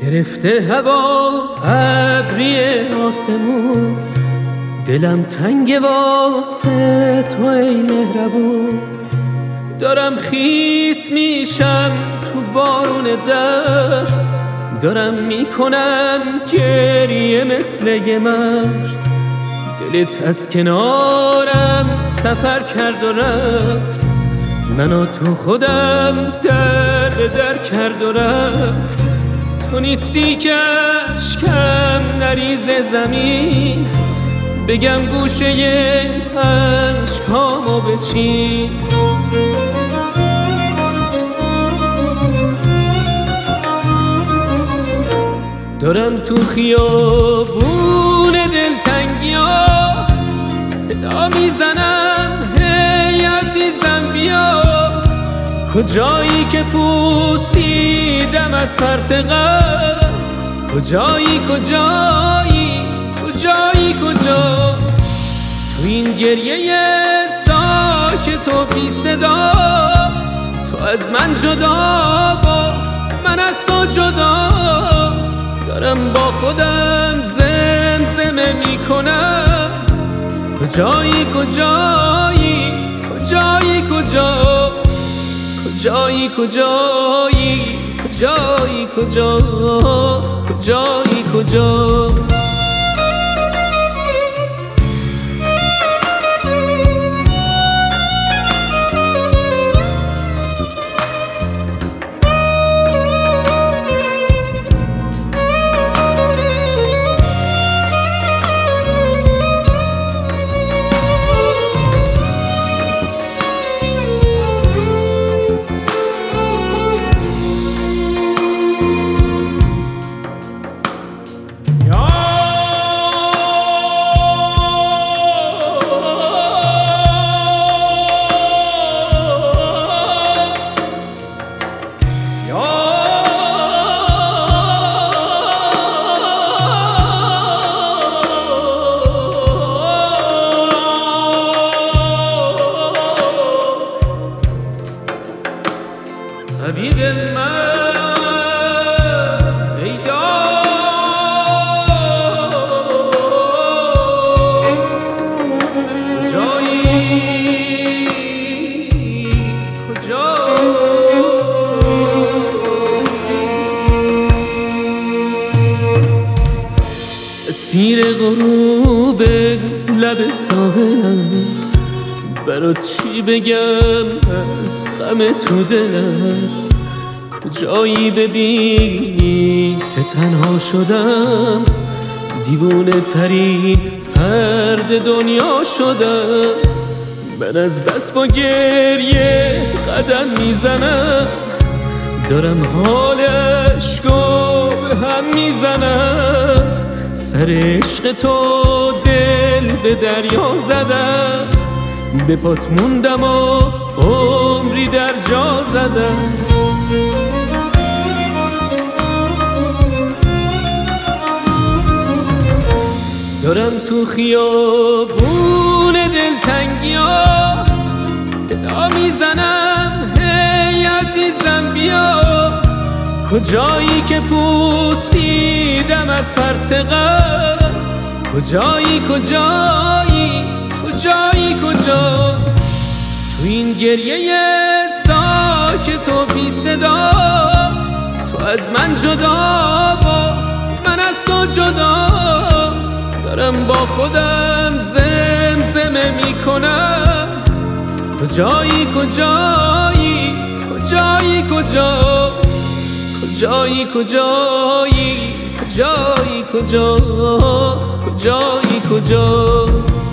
گرفته هوا ابری آسمون، دلم تنگ واسه تو ای مهربون. دارم خیس میشم تو بارون دشت، دارم میکنم گریه مثل یه مرد. دلت از کنارم سفر کرد و رفت، منو تو خودم در به در کرد و رفت. تو نیستی که اشکم نریز زمین، بگم گوشه اشکامو بچین. دارم تو خیابون دلتنگیا صدا میزنم هی عزیزم بیا. کجایی که پوسیدم از فرط غم، کجایی کجایی کجایی کجا؟ تو این گریه ساکت و بی صدا، تو از من جدا و من از تو جدا. دارم با خودم زمزمه میکنم کجایی کجایی کجایی کجا؟ کجایی کجایی کجایی کجا؟ کجایی کجا؟ حبیب من ایدا کجایی اسیر غروب لب ساحلم، برات چی بگم از غم تو دلم؟ کجایی ببینی که تنها شدم، دیوونه ترین فرد دنیا شدم. من از بس با گریه قدم میزنم، دارم حال عشقو به هم میزنم. سر عشق تو دل به دریا زدم، به پات موندم و عمری در جا زدم. دارم تو خیابون دلتنگیا صدا میزنم هی عزیزم بیا. کجایی که پوسیدم از فرط غم، کجایی کجایی کجایی کجا؟ تو این گریه ساکت و بی صدا، تو از من جدا و من از تو جدا. دارم با خودم زمزمه میکنم کجایی کجایی کجایی کجا؟ کجایی کجایی کجایی کجا؟ کجایی کجا؟